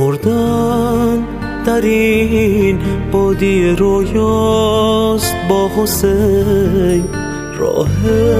مردن در این بادی رویاست با حسین. راه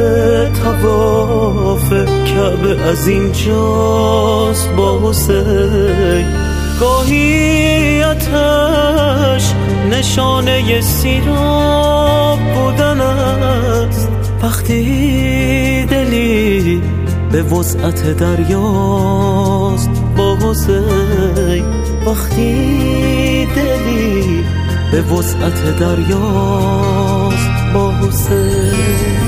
طواف کعبه از اینجاست با حسین. گاهی آتش نشانه سیراب بودن است، وقتی دلی به وسعت دریاست با حسین. وقتی دلی به وسعت دریاست با حسین.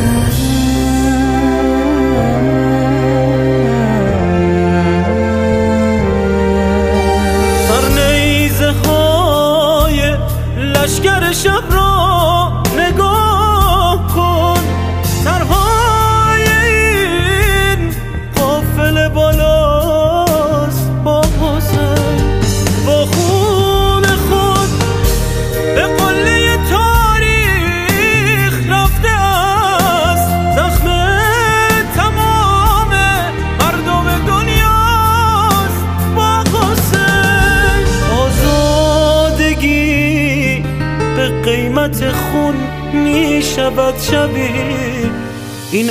سرنیزه های لشکر شب را نگاه کن، سرهای این قافله بالاست با حسین. با خون خود به قله تاریخ رفته است، زخم تمام مردم دنیاست با حسین. آزادگی به قیمت خون می شود شبیه، این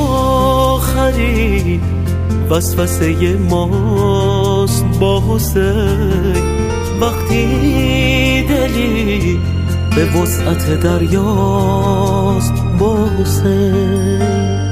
آخرین وسوسه ماست با حسین. وقتی دلی به وسعت دریاست با حسین.